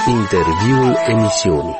Interviul emisiunii.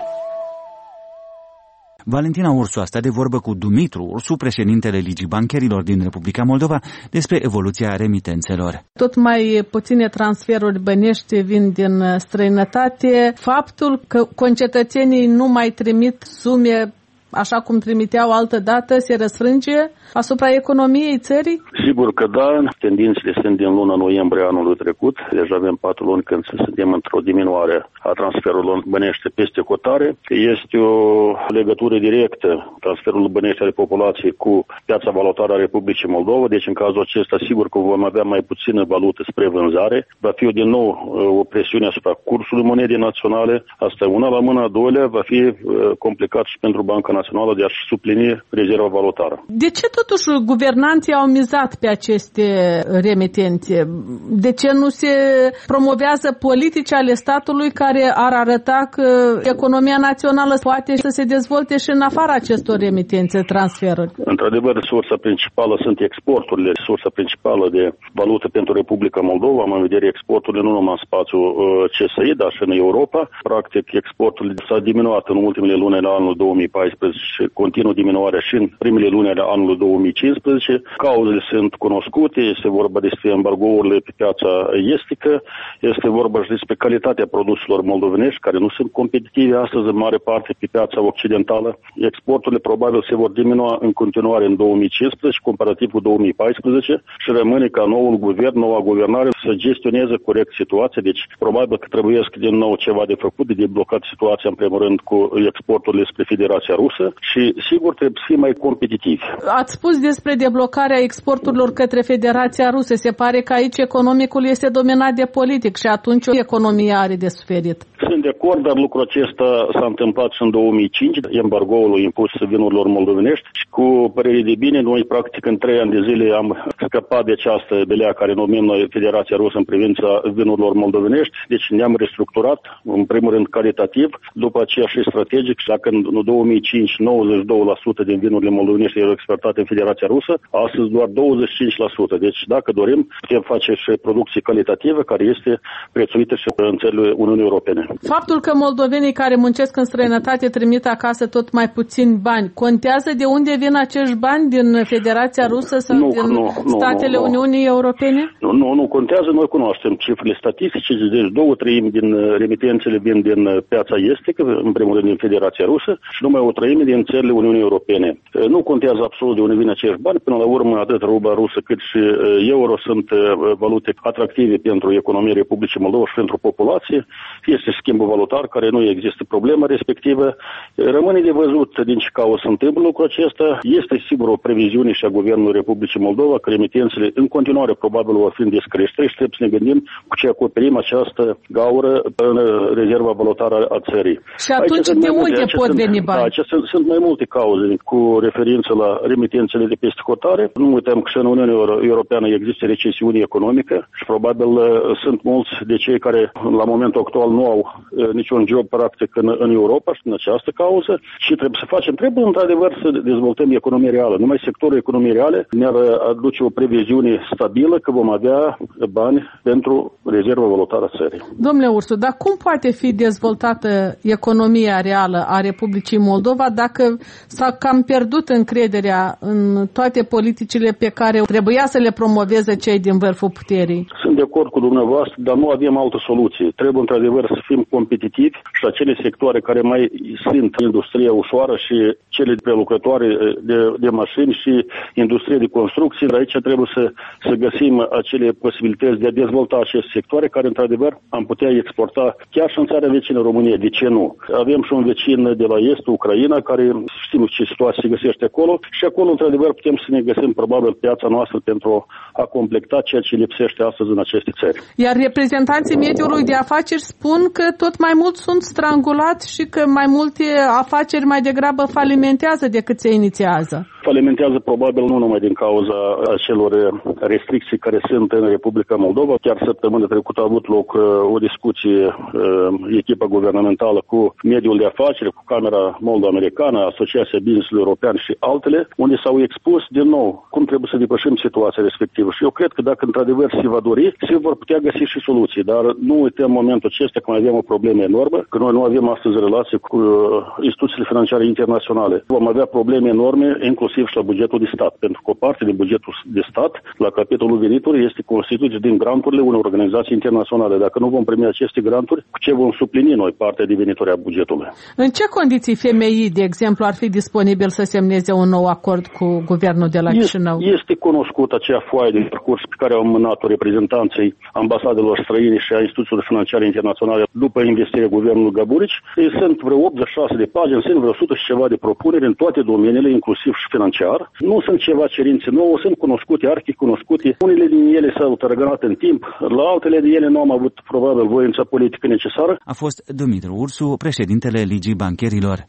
Valentina Ursu a stat de vorbă cu Dumitru Ursu, președintele Ligii Bancherilor din Republica Moldova, despre evoluția remitențelor. Tot mai puține transferuri bănești vin din străinătate. Faptul că concetățenii nu mai trimit sume așa cum trimiteau altădată, se răsfrânge asupra economiei țării? Sigur că da. Tendințele sunt din luna noiembrie anului trecut. Deja avem 4 luni când suntem într-o diminuare a transferurilor bănești peste hotare. Este o legătură directă transferul bănești ale populației cu piața valutară a Republicii Moldova. Deci în cazul acesta sigur că vom avea mai puțină valută spre vânzare. Va fi din nou o presiune asupra cursului monedei naționale. Asta e una. La mâna a doilea va fi complicat și pentru Banca Națională de a-și suplini rezerva valutară. De ce totuși guvernanții au mizat pe aceste remitențe? De ce nu se promovează politici ale statului care ar arăta că economia națională poate să se dezvolte și în afara acestor remitențe, transferuri? Într-adevăr, sursa principală sunt exporturile. Sursa principală de valută pentru Republica Moldova, am în vedere exporturile nu numai în spațiul CSI, dar și în Europa. Practic, exportul s-a diminuat în ultimele luni ale anului 2014 și continuă diminuarea și în primele luni ale anului 2015. Cauzele sunt cunoscute, este vorba despre embargourile pe piața estică, este vorba și despre calitatea produselor moldovenești, care nu sunt competitive astăzi în mare parte pe piața occidentală. Exporturile probabil se vor diminua în continuare în 2015, comparativ cu 2014, și rămâne ca noul guvern, noua guvernare să gestioneze corect situația. Deci probabil că trebuie din nou ceva de făcut, de deblocat situația în primul rând cu exporturile spre Federația Rusă și sigur trebuie să fie mai competitivi. Ați spus despre deblocarea exporturilor către Federația Rusă. Se pare că aici economicul este dominat de politic și atunci economia are de suferit. Sunt de acord, dar lucrul acesta s-a întâmplat și în 2005, embargoul impus vinurilor moldovenești și cu părere de bine, noi practic în 3 ani de zile am scăpat de această belea care numim noi Federația Rusă în privința vinurilor moldovenești, deci ne-am restructurat, în primul rând calitativ, după aceea și strategic, și dacă în 2005 92% din vinurile moldovenești erau exportate în Federația Rusă, astăzi doar 25%. Deci dacă dorim, putem face și producție calitativă care este prețuită și în țările Uniunii Europene. Faptul că moldovenii care muncesc în străinătate trimit acasă tot mai puțini bani, contează de unde vin acești bani? Din Federația Rusă sau din statele Uniunii Europene? Nu contează. Noi cunoaștem cifrele statistice, deci 2/3 din remitențele vin din piața estică, în primul rând din Federația Rusă, și numai 1/3 din țările Uniunii Europene. Nu contează absolut de unde vin acești bani. Până la urmă, atât rubla rusă cât și euro sunt valute atractive pentru economia Republicii Moldova și pentru populație. Este schimbul valutar, care nu există problema respectivă. Rămâne de văzut din ce cauză se întâmplă lucrul acesta. Este sigur o previziune și a Guvernului Republicii Moldova că remitențele în continuare probabil vor fi în descreștere și trebuie să ne gândim cu ce acoperim această gaură în rezerva valutară a țării. Și atunci de unde pot veni bani? Sunt mai multe cauze cu referință la remitențele de peste hotare. Nu uităm că și în Uniunea Europeană există recesiune economică și probabil sunt mulți de cei care la momentul actual nu au niciun job practic în Europa și în această cauză. Și trebuie să facem, trebuie într-adevăr să dezvoltăm economia reală. Numai sectorul economiei reale ne-ar aduce o previziune stabilă că vom avea bani pentru rezerva valutară a țării. Domnule Ursu, dar cum poate fi dezvoltată economia reală a Republicii Moldova dacă s-a cam pierdut încrederea în toate politicile pe care trebuia să le promoveze cei din vârful puterii? Sunt de acord cu dumneavoastră, dar nu avem altă soluție. Trebuie într-adevăr să fim competitivi și acele sectoare care mai sunt industria ușoară și cele prelucrătoare de mașini și industrie de construcții. Aici trebuie să găsim acele posibilități de a dezvolta aceste sectoare care într-adevăr am putea exporta chiar și în țara vecină România. De ce nu? Avem și un vecin de la est, Ucraina, care știm ce situație se găsește acolo și acolo într-adevăr putem să ne găsim probabil piața noastră pentru a completa ceea ce lipsește astăzi în aceste țări. Iar reprezentanții mediului de afaceri spun că tot mai mult sunt strangulați și că mai multe afaceri mai degrabă falimentează decât se inițiază. falimentează probabil nu numai din cauza acelor restricții care sunt în Republica Moldova. Chiar săptămâna trecută a avut loc o discuție echipa guvernamentală cu mediul de afaceri, cu Camera Moldo-Americană, Asociația Business-ului European și altele, unde s-au expus din nou cum trebuie să depășim situația respectivă. Și eu cred că dacă într-adevăr se va dori, se vor putea găsi și soluții. Dar nu uităm momentul acesta că mai avem o problemă enormă, că noi nu avem astăzi relații cu instituțiile financiare internaționale. Vom avea probleme enorme, inclusiv și la bugetul de stat, pentru că o parte din bugetul de stat, la capitolul venituri, este constituit din granturile unor organizații internaționale. Dacă nu vom primi aceste granturi, cu ce vom suplini noi partea de venituri a bugetului? În ce condiții FMI, de exemplu, ar fi disponibil să semneze un nou acord cu guvernul de la Chișinău? Este cunoscut acea foaie de parcurs pe care au mânat-o reprezentanții ambasadelor străine și a instituțiilor financiare internaționale după investirea guvernului Gaburici. Sunt vreo 86 de pagini, sunt vreo 100 și ceva de propuneri în toate domeniile, inclusiv și financiar. Nu sunt ceva cerințe nouă, sunt cunoscute, arhicunoscute. Unele din ele s-au tărăgănat în timp, la altele din ele nu am avut probabil voința politică necesară. A fost Dumitru Ursu, președintele Ligii Bancherilor.